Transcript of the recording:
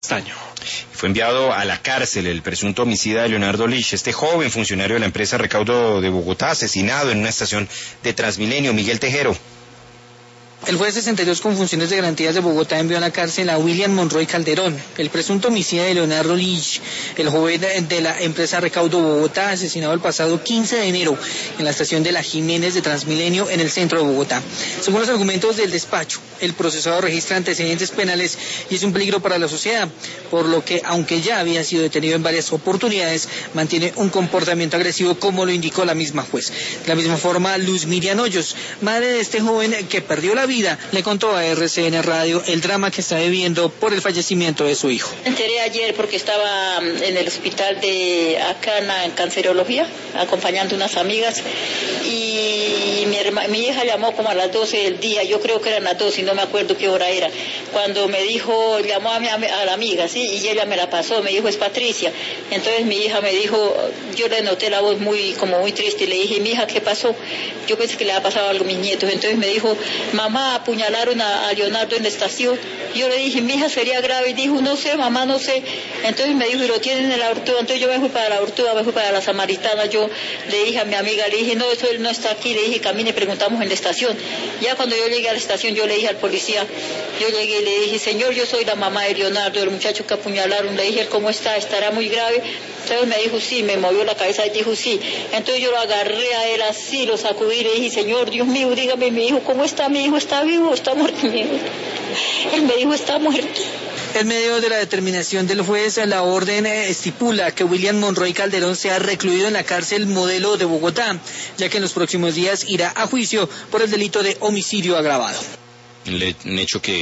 Año. Fue enviado a la cárcel el presunto homicida de Leonardo Lich, este joven funcionario de la empresa Recaudo de Bogotá, asesinado en una estación de Transmilenio. Miguel Tejero. El juez 62 con funciones de garantías de Bogotá envió a la cárcel a William Monroy Calderón, el presunto homicida de Leonardo Lich, el joven de la empresa Recaudo Bogotá, asesinado el pasado 15 de enero en la estación de La Jiménez de Transmilenio en el centro de Bogotá. Según los argumentos del despacho, el procesado registra antecedentes penales y es un peligro para la sociedad, por lo que, aunque ya había sido detenido en varias oportunidades, mantiene un comportamiento agresivo, como lo indicó la misma juez. De la misma forma, Luz Miriam Hoyos, madre de este joven que perdió la vida, le contó a RCN Radio el drama que está viviendo por el fallecimiento de su hijo. Me enteré ayer porque estaba en el hospital de Acana en cancerología, acompañando unas amigas, y mi hija llamó como a las 12 del día, yo creo que eran las 12 y no me acuerdo qué hora era, cuando me dijo, llamó a la amiga, sí, y ella me la pasó, me dijo, es Patricia. Entonces mi hija me dijo, yo le noté la voz muy triste, y le dije, mi hija, ¿qué pasó? Yo pensé que le había pasado algo a mis nietos. Entonces me dijo, mamá, apuñalaron a Leonardo en la estación. Yo le dije, mi hija, sería grave. Y dijo, no sé, mamá, no sé. Entonces me dijo, y lo tienen en la Ortúa. Entonces yo me fui para la Ortúa, me fui para la Samaritana. Yo le dije a mi amiga, le dije, no, eso él no está aquí. Le dije, camine, preguntamos en la estación. Ya cuando yo llegué a la estación, yo le dije al policía, yo llegué y le dije, señor, yo soy la mamá de Leonardo, el muchacho que apuñalaron. Le dije, ¿cómo está? ¿Estará muy grave? Entonces me dijo, sí, me movió la cabeza y dijo, sí. Entonces yo lo agarré a él así, lo sacudí y le dije, señor, Dios mío, dígame, mi hijo, ¿cómo está? Mi hijo está vivo, está muerto. Él me dijo, está muerto. En medio de la determinación del juez, la orden estipula que William Monroy Calderón sea recluido en la cárcel Modelo de Bogotá, ya que en los próximos días irá a juicio por el delito de homicidio agravado. Un hecho que